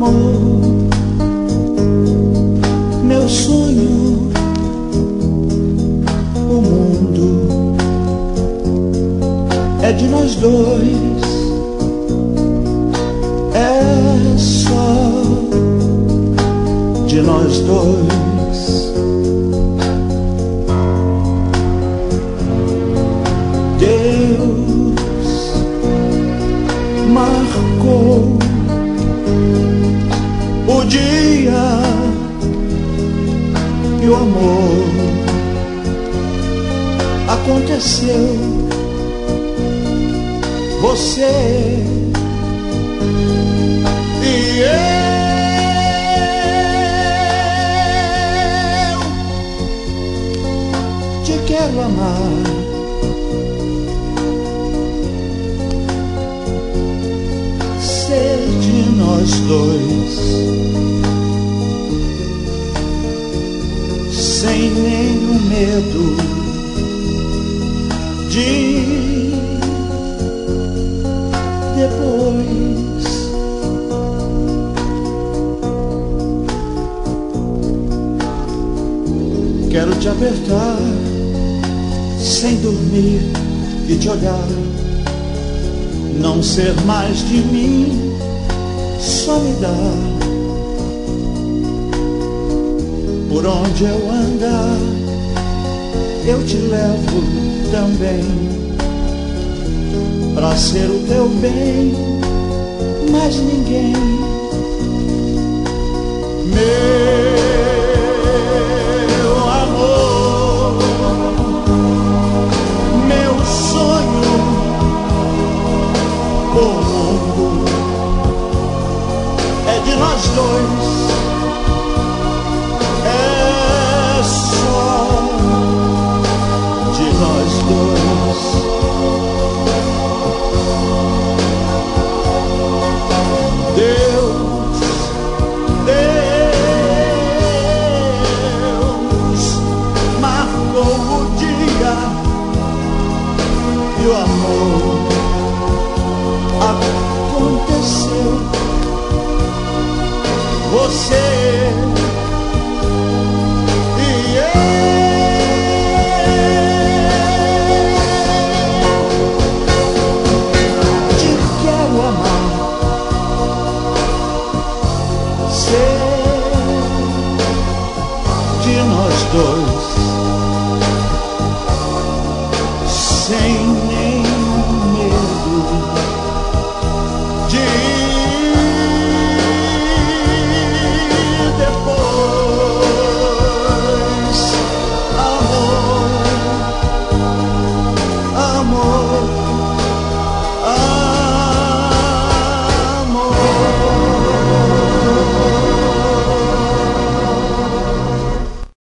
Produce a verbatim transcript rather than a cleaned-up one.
amor, meu sonho, o mundo é de nós dois, é só de nós dois. Deus marcou o dia e o amor aconteceu. Você e eu te quero amar. Ser de nós dois, sem nenhum medo de depois. Quero te apertar sem dormir e te olhar, não ser mais de mim, só me dá. Por onde eu andar, eu te levo também, pra ser o teu bem, mais ninguém. Meu amor, meu sonho, o mundo é de nós dois, é só de nós dois. Deus, Deus marcou o dia e o amor aconteceu. Você